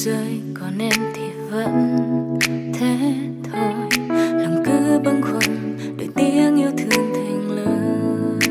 rơi, còn em thì vẫn thế thôi. Lòng cứ bâng khuâng đợi tiếng yêu thương thành lời.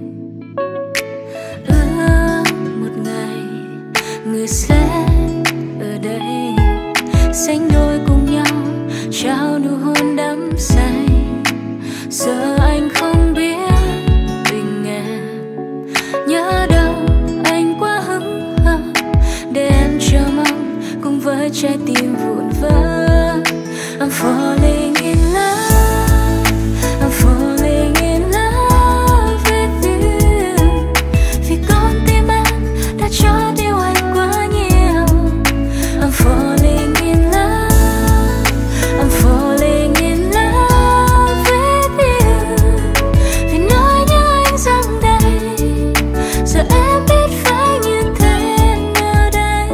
Ước một ngày người sẽ ở đây sánh đôi cùng nhau, trao nụ hôn đắm say. Giờ anh không biết tình em nhớ đâu, anh quá hững hờ để em chờ mong cùng với trái tim vụn vỡ. I'm falling in love, I'm falling in love with you. Vì con tim em đã cho điều anh quá nhiều. I'm falling in love, I'm falling in love with you. Vì nỗi nhớ anh dâng đầy, giờ em biết phải như thế nào đây.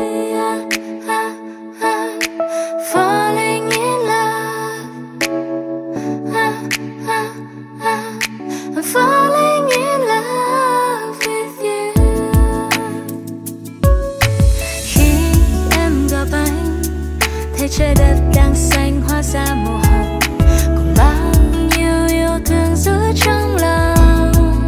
Falling in love, I'm falling in love with you. Khi em gặp anh, thấy trời đất đang xanh hóa ra màu hồng, còn bao nhiêu yêu thương giữ trong lòng.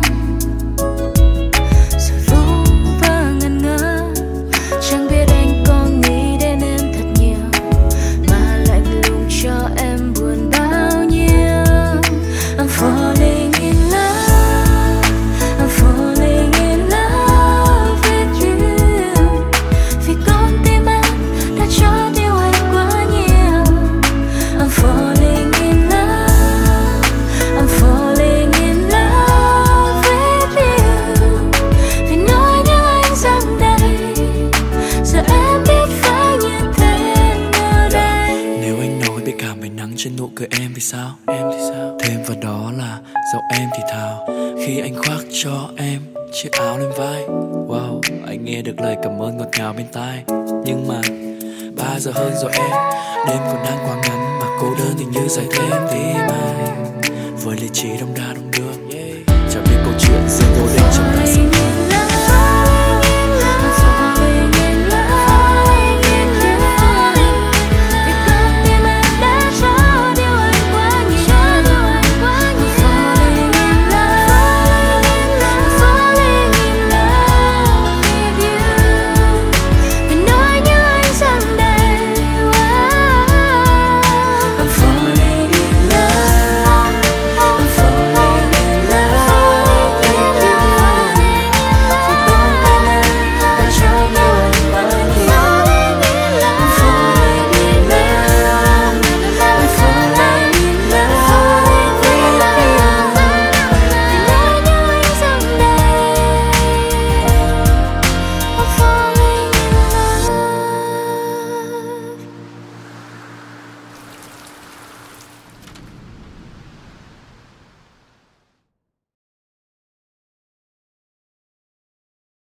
Rồi vu vơ ngẩn ngơ, chẳng biết anh có nghĩ đến em thật nhiều, mà lạnh lùng cho em buồn bao nhiêu. I'm falling in love, I'm falling in love with you. Vì con tim em đã cho điều anh quá nhiều. I'm falling in love, I'm falling in love with you. Vì nỗi nhớ anh dâng đầy, giờ em biết phải như thế nào đây. Nếu anh nói biết cảm về nắng trên nụ cười em thì sao? Em thì sao? Thêm vào đó là giọng em thì thào khi anh khoác cho em chiếc áo lên vai. Wow, anh nghe được lời cảm ơn ngọt ngào bên tai. Nhưng mà 3 giờ hơn rồi em, đêm còn đang quá ngắn mà cô đơn thì như dài thêm tim anh. Với lý trí đông đa đông đưa, chẳng biết câu chuyện riêng vô định trong ta sẽ